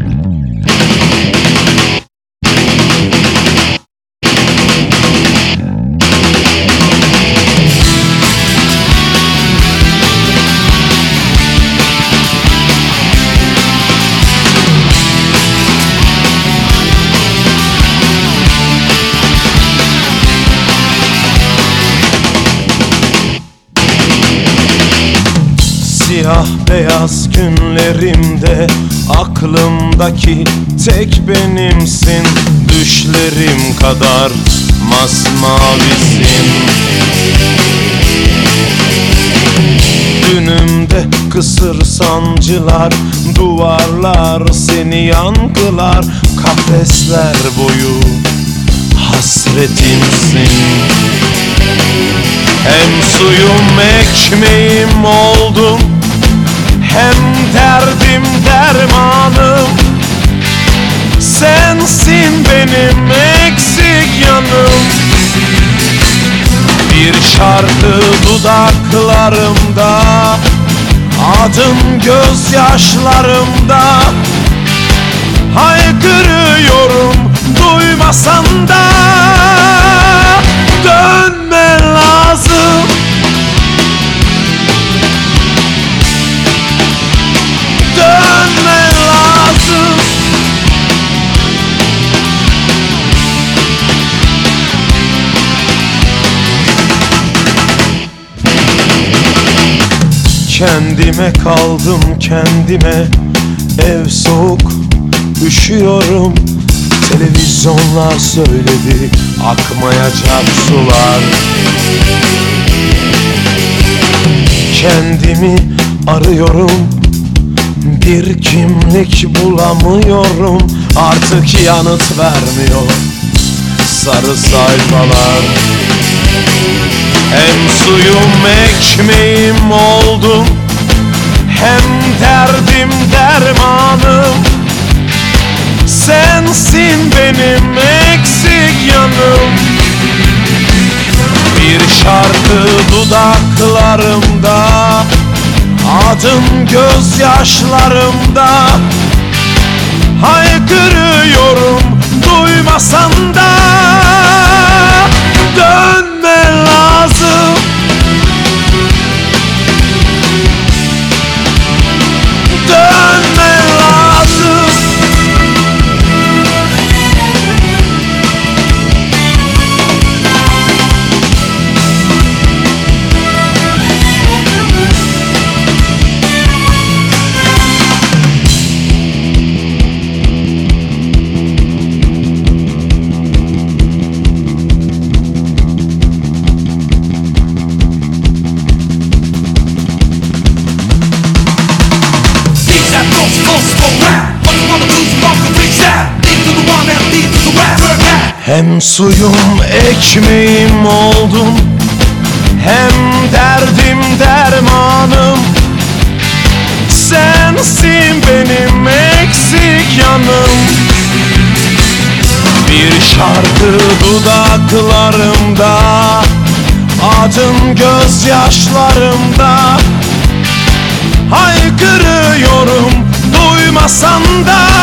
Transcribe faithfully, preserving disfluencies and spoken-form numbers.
Siyah beyaz günlerimde aklımdaki tek benimsin. Düşlerim kadar masmavisin. Dünümde kısır sancılar, duvarlar seni yankılar. Kafesler boyu hasretimsin. Hem suyum ekmeğim oldun, hem derdim dermanım. Sensin benim eksik yanım. Bir şarkı dudaklarımda, adın gözyaşlarımda. Haykırıyorum duymasan da. Dönme lazım. Dönme lazım. Kendime kaldım kendime. Ev soğuk, üşüyorum. Televizyonlar söyledi akmayacak sular. Kendimi arıyorum, bir kimlik bulamıyorum. Artık yanıt vermiyor sarı sayfalar. Hem suyum ekmeğim oldun, hem derdim dermanım. Sensin benim eksik yanım. Bir şarkı dudaklarımda, adın gözyaşlarımda. Haykırıyorum duymasan da. Dönme lazım. Dönme lazım. Hem suyum ekmeğim oldun, hem derdim dermanım. Sensin benim eksik yanım. Bir şarkı dudaklarımda, adın gözyaşlarımda. Haykırıyorum duymasan da.